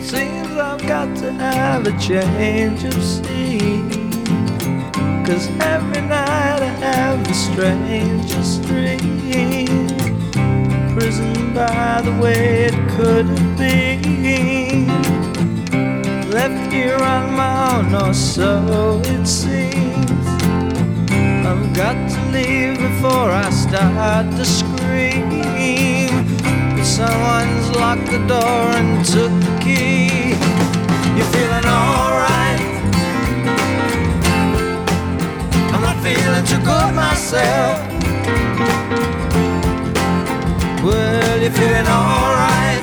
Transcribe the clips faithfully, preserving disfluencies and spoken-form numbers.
Seems I've got to have a change of scene, 'cause every night I have the strangest dream. Prisoned by the way it could have been, left here on my own, or so it seems. I've got to leave before I start to scream. Someone's locked the door and took the key. You're feeling alright? I'm not feeling too good myself. Well, you're feeling alright?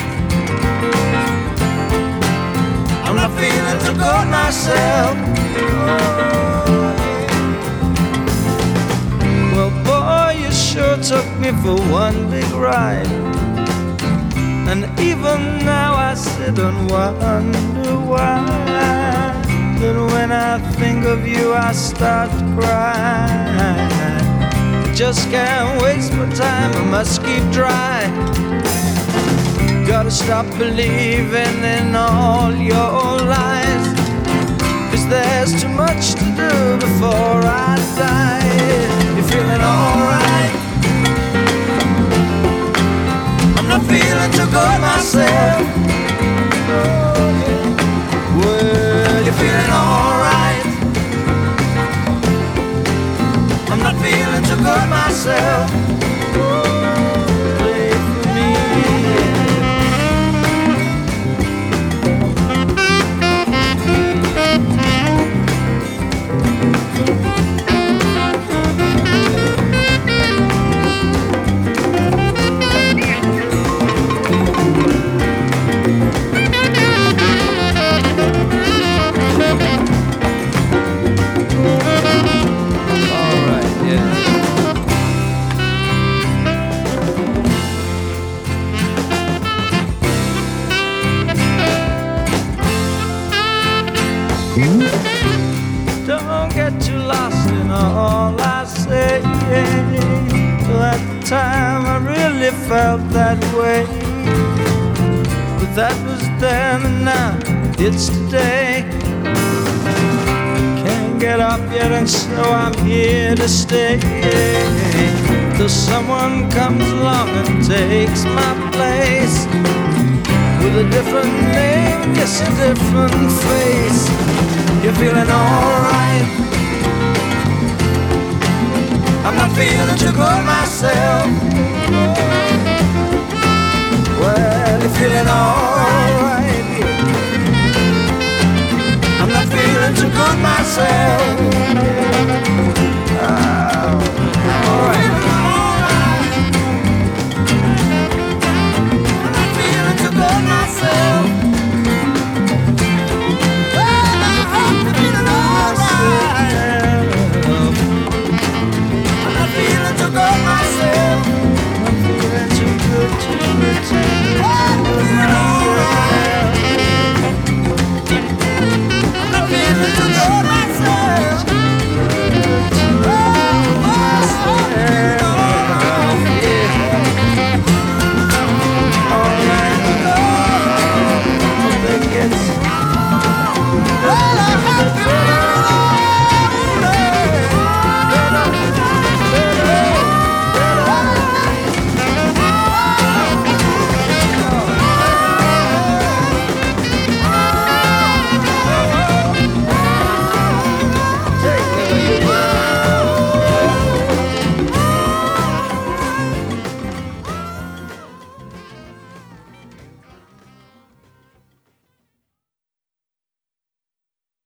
I'm not feeling too good myself. Well, boy, you sure took me for one big ride. And even now I sit and wonder why. Then when I think of you I start to cry. Just can't waste my time, I must keep dry. Gotta stop believing in all your lies, 'cause there's too much to do before I die. You're feeling alright? I'm not feeling too good myself. Well, you're feeling alright? I'm not feeling too good myself. Play for me. Don't get too lost in all I say. Well, at the time I really felt that way, but that was then and now it's today. Can't get up yet and so I'm here to stay, till someone comes along and takes my place, with a different name, yes, a different face. You're feeling alright? I'm not feeling too good myself. Well, you're feeling alright?